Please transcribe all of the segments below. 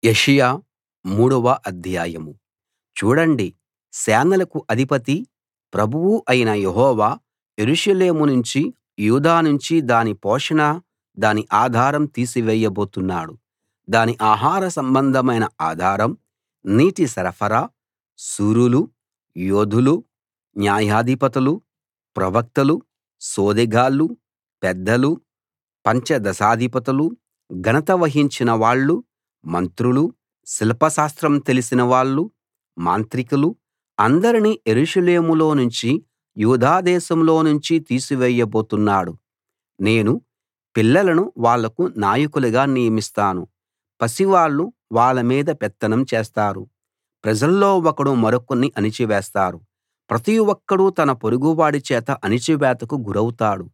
యెషయా మూడవ అధ్యాయం. చూడండి, సేనలకు అధిపతి, ప్రభువు అయిన యెహోవా యెరూషలేము నుంచి, యూదా నుంచి దాని పోషణ, దాని ఆధారం తీసివేయబోతున్నాడు. దాని ఆహార సంబంధమైన ఆధారం, నీటి సరఫరా, శూరులు, యోధులు, న్యాయాధిపతులు, ప్రవక్తలు, సోదెగాళ్ళు, పెద్దలు, పంచదశాధిపతులు, ఘనత వహించిన వాళ్ళు, మంత్రులు, శిల్పశాస్త్రం తెలిసిన వాళ్ళు, మాంత్రికులు అందరినీ యెరూషలేములో నుంచి, యూదా దేశంలో నుంచి తీసివేయబోతున్నాడు. నేను పిల్లలను వాళ్లకు నాయకులుగా నియమిస్తాను. పసివాళ్ళు వాళ్ళ మీద పెత్తనం చేస్తారు. ప్రజల్లో ఒకడు మరొకణ్ణి అణిచివేస్తారు. ప్రతి ఒక్కడూ తన పొరుగువాడి చేత అణిచివేతకు గురౌతాడు.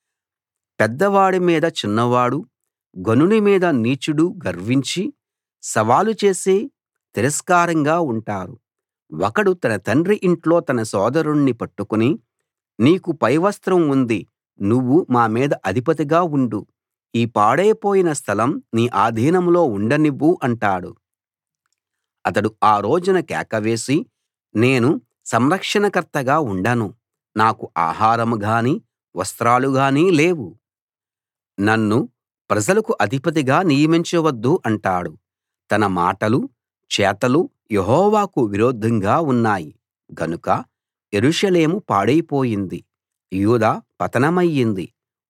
పెద్దవాడి మీద చిన్నవాడు, ఘనుని మీద నీచుడు గర్వించి సవాలు చేసి తిరస్కారంగా ఉంటారు. ఒకడు తన తండ్రి ఇంట్లో తన సోదరుణ్ణి పట్టుకుని, నీకు పైవస్త్రం ఉంది, నువ్వు మా మీద అధిపతిగా ఉండు, ఈ పాడైపోయిన స్థలం నీ ఆధీనంలో ఉండనివ్వు అంటాడు. అతడు ఆ రోజున కేక వేసి, నేను సంరక్షణకర్తగా ఉండను, నాకు ఆహారం గానీ వస్త్రాలు గానీ లేవు, నన్ను ప్రజలకు అధిపతిగా నియమించవద్దు అంటాడు. తన మాటలు, చేతలు యెహోవాకు విరోధంగా ఉన్నాయి గనుక యెరూషలేము పాడైపోయింది, యూదా పతనమయ్యింది.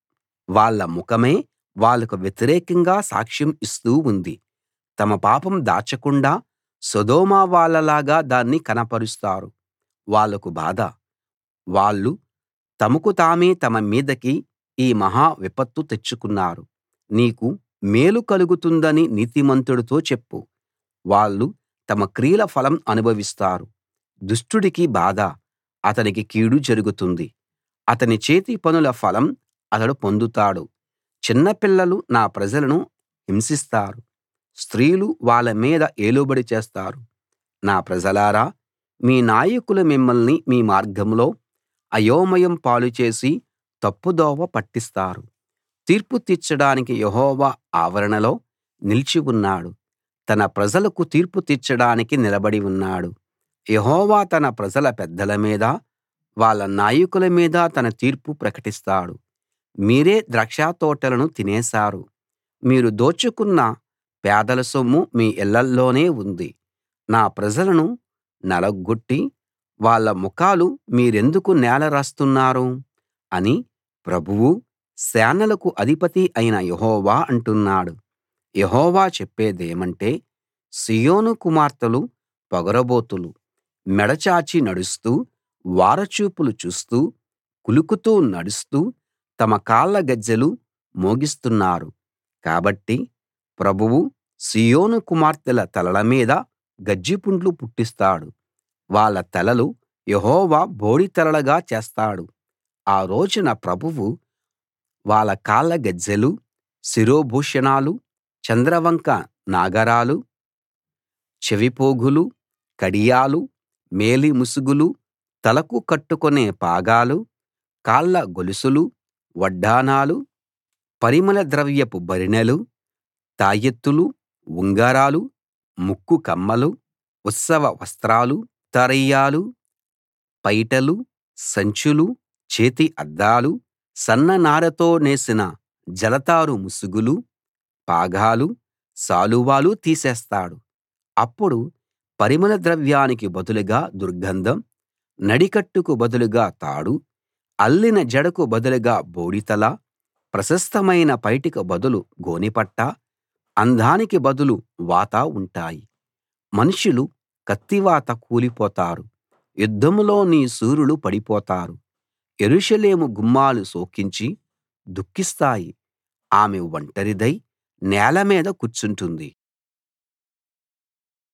వాళ్ళ ముఖమే వాళ్లకు వ్యతిరేకంగా సాక్ష్యం ఇస్తూ ఉంది. తమ పాపం దాచకుండా సొదొమ వాళ్ళలాగా దాన్ని కనపరుస్తారు. వాళ్లకు బాధ, వాళ్ళు తమకు తామే తమ మీదికి ఈ మహా విపత్తు తెచ్చుకున్నారు. నీకు మేలు కలుగుతుందని నీతిమంతుడితో చెప్పు, వాళ్ళు తమ క్రియల ఫలం అనుభవిస్తారు. దుష్టుడికి బాధ, అతనికి కీడు జరుగుతుంది, అతని చేతి పనుల ఫలం అతడు పొందుతాడు. చిన్నపిల్లలు నా ప్రజలను హింసిస్తారు, స్త్రీలు వాళ్ళ మీద ఏలుబడి చేస్తారు. నా ప్రజలారా, మీ నాయకులు మిమ్మల్ని మీ మార్గంలో అయోమయం పాలుచేసి తప్పుదోవ పట్టిస్తారు. తీర్పు తీర్చడానికి యెహోవా ఆవరణలో నిలిచి ఉన్నాడు, తన ప్రజలకు తీర్పు తీర్చడానికి నిలబడి ఉన్నాడు. యెహోవా తన ప్రజల పెద్దల మీద, వాళ్ళ నాయకుల మీద తన తీర్పు ప్రకటిస్తాడు. మీరే ద్రాక్షతోటలను తినేశారు, మీరు దోచుకున్న పేదల సొమ్ము మీ ఇళ్ళల్లోనే ఉంది. నా ప్రజలను నలగ్గొట్టి వాళ్ళ ముఖాలు మీరెందుకు నేల రాస్తున్నారు అని ప్రభువూ, సేనలకు అధిపతి అయిన యెహోవా అంటున్నాడు. యెహోవా చెప్పేదేమంటే, సీయోను కుమార్తెలు పొగరుబోతులు, మెడ చాచి నడుస్తూ, ఓరచూపులు చూస్తూ, కులుకుతూ నడుస్తూ తమ కాళ్ళ గజ్జెలు మోగిస్తున్నారు. కాబట్టి ప్రభువు సీయోను కుమార్తెల తలల మీద గజ్జిపుండ్లు పుట్టిస్తాడు. వాళ్ళ తలలు యెహోవా బోడితెరలుగా చేస్తాడు. ఆ రోజున ప్రభువు వాళ్ళ కాళ్ళ గజ్జెలు, శిరోభూషణాలు, చంద్రవంక నాగరాలు, చెవిపోగులు, కడియాలు, మేలి ముసుగులు, తలకు కట్టుకునే పాగాలు, కాళ్ళ గొలుసులు, వడ్డానాలు, పరిమళ ద్రవ్యపు భరిణెలు, తాయెత్తులు, ఉంగరాలు, ముక్కు కమ్మలు, ఉత్సవ వస్త్రాలు, ఉత్తరీయాలు, పైటలు, సంచులు, చేతి అద్దాలు, సన్ననారతో నేసిన జలతారు ముసుగులు, పాగాలు, శాలువాలు తీసేస్తాడు. అప్పుడు పరిమళ ద్రవ్యానికి బదులుగా దుర్గంధం, నడికట్టుకు బదులుగా తాడు, అల్లిన జడకు బదులుగా బోడితల, ప్రశస్తమైన పైటకు బదులు గోనెపట్ట, అందానికి బదులు వాత ఉంటాయి. మనుషులు కత్తివాత కూలిపోతారు, యుద్ధంలో నీ శూరులు పడిపోతారు. యెరూషలేము గుమ్మాలు శోకించి దుఃఖిస్తాయి, ఆమె ఒంటరిదై నేల మీద కూర్చుంటుంది.